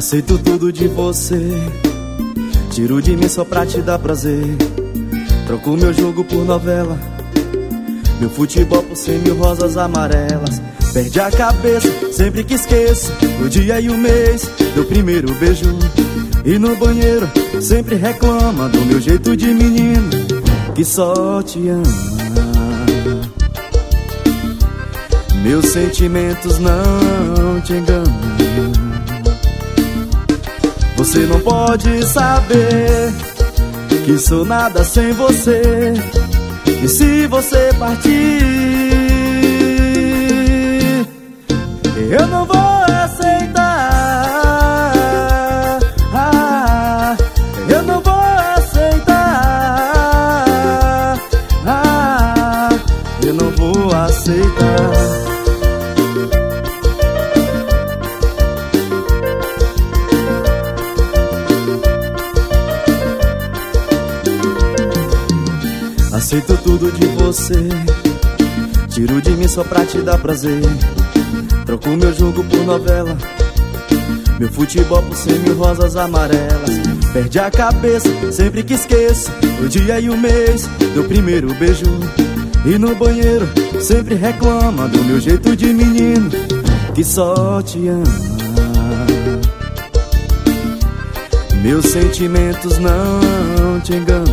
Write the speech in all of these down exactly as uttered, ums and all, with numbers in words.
Aceito tudo de você, tiro de mim só pra te dar prazer. Troco meu jogo por novela, meu futebol por cem mil rosas amarelas. Perde a cabeça sempre que esqueço o dia e o mês do primeiro beijo. E no banheiro sempre reclama do meu jeito de menino que só te ama. Meus sentimentos não te enganam. Você não pode saber que sou nada sem você. E se você partir, eu não vou aceitar. Ah, eu não vou aceitar. Ah, eu não vou aceitar. Aceito tudo de você, tiro de mim só pra te dar prazer. Troco meu jogo por novela, meu futebol por cem mil rosas amarelas. Perde a cabeça sempre que esqueço o dia e o mês do primeiro beijo. E no banheiro sempre reclama do meu jeito de menino que só te ama. Meus sentimentos não te enganam.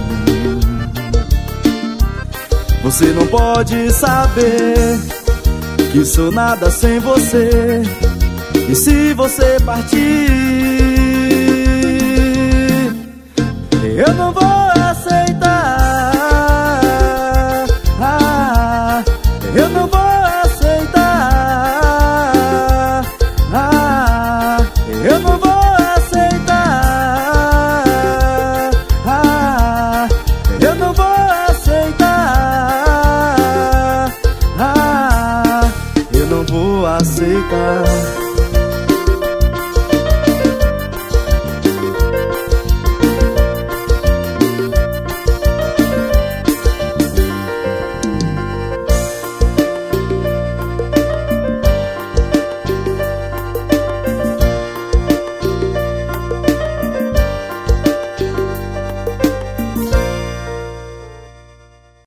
Você não pode saber que sou nada sem você. E se você partir, eu não vou aceitar. Ah, eu não vou aceitar. Ah, eu não vou aceitar. Ah, eu não vou aceitar. Ah, eu não vou aceitar.